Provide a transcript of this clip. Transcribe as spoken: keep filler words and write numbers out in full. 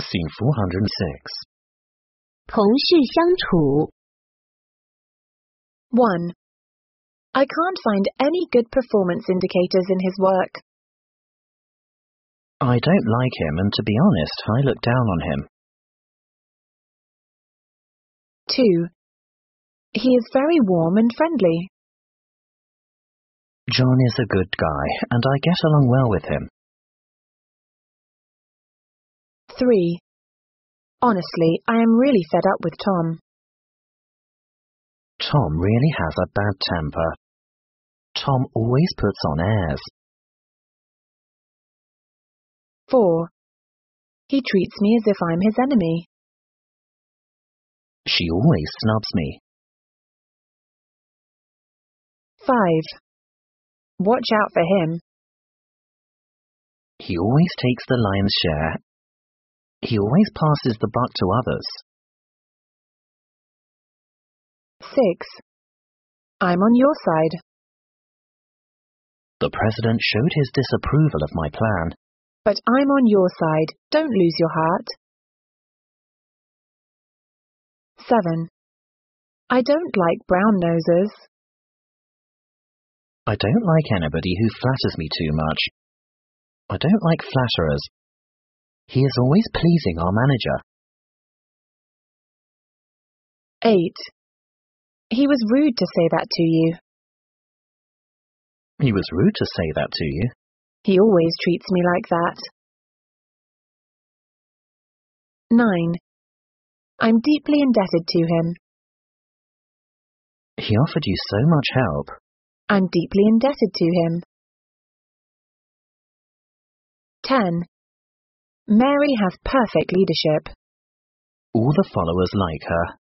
Scene four hundred six. 同事相处 one. I can't find any good performance indicators in his work. I don't like him, and to be honest, I look down on him. two. He is very warm and friendly. John is a good guy, and I get along well with him. three. Honestly, I am really fed up with Tom. Tom really has a bad temper. Tom always puts on airs. four. He treats me as if I'm his enemy. She always snubs me. five. Watch out for him. He always takes the lion's share. He always passes the buck to others. six. I'm on your side. The president showed his disapproval of my plan. But I'm on your side. Don't lose your heart. seven. I don't like brown noses. I don't like anybody who flatters me too much. I don't like flatterers. He is always pleasing our manager. eight. He was rude to say that to you. He was rude to say that to you. He always treats me like that. nine. I'm deeply indebted to him. He offered you so much help. I'm deeply indebted to him. ten. Mary has perfect leadership. All the followers like her.